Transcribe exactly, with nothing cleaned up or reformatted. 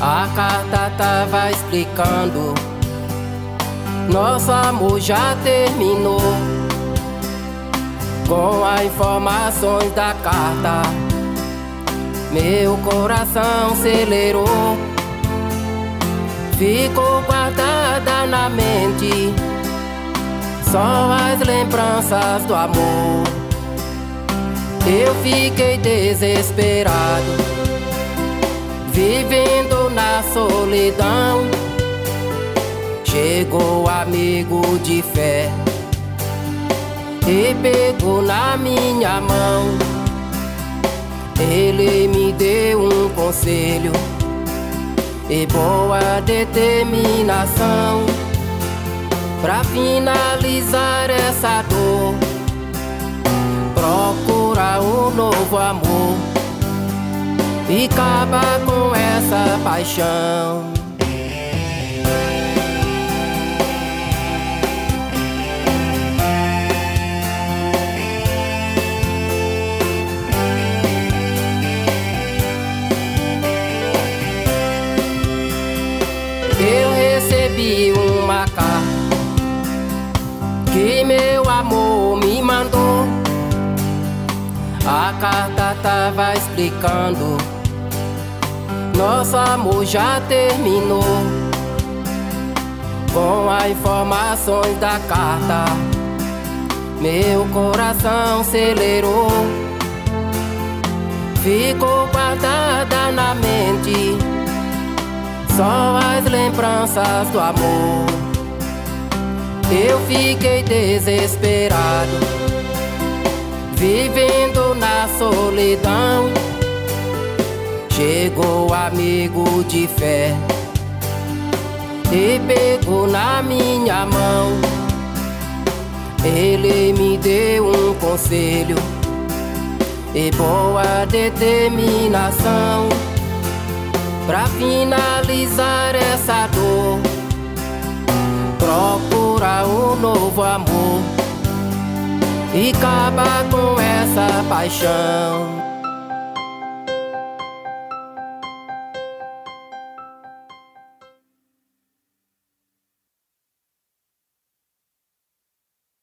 A carta tava explicando, nosso amor já terminou. Com as informações da carta, meu coração acelerou. Ficou guardada na mente só as lembranças do amor. Eu fiquei desesperado, vivendo na solidão. Chegou amigo de fé e pegou na minha mão. Ele me deu um conselho e boa determinação pra finalizar essa dor. Procura um novo amor e acaba com essa paixão. Eu recebi uma carta que meu amor me mandou. A carta tava explicando, nosso amor já terminou. Com as informações da carta, meu coração acelerou. Ficou guardada na mente só as lembranças do amor. Eu fiquei desesperado, vivendo na solidão. Chegou amigo de fé e pegou na minha mão. Ele me deu um conselho e boa determinação pra finalizar essa dor. Procura um novo amor e acaba com essa paixão.